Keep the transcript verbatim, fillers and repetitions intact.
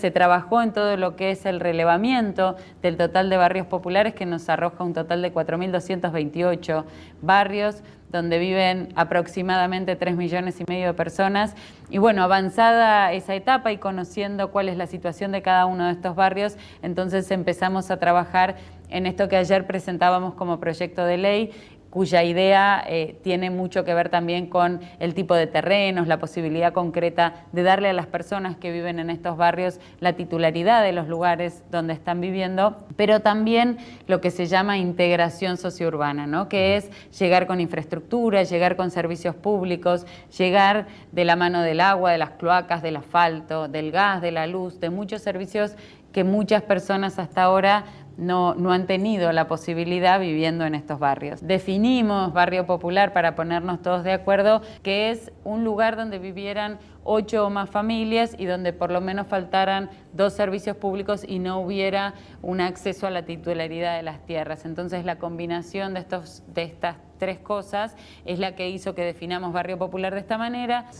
Se trabajó en todo lo que es el relevamiento del total de barrios populares, que nos arroja un total de cuatro mil doscientos veintiocho barrios, donde viven aproximadamente tres millones y medio de personas. Y bueno, avanzada esa etapa y conociendo cuál es la situación de cada uno de estos barrios, entonces empezamos a trabajar en esto que ayer presentábamos como proyecto de ley, cuya idea eh, tiene mucho que ver también con el tipo de terrenos, la posibilidad concreta de darle a las personas que viven en estos barrios la titularidad de los lugares donde están viviendo, pero también lo que se llama integración sociourbana, ¿no? Que es llegar con infraestructura, llegar con servicios públicos, llegar de la mano del agua, de las cloacas, del asfalto, del gas, de la luz, de muchos servicios que muchas personas hasta ahora No, no han tenido la posibilidad viviendo en estos barrios. Definimos barrio popular, para ponernos todos de acuerdo, que es un lugar donde vivieran ocho o más familias y donde por lo menos faltaran dos servicios públicos y no hubiera un acceso a la titularidad de las tierras. Entonces la combinación de, estos, de estas tres cosas es la que hizo que definamos barrio popular de esta manera.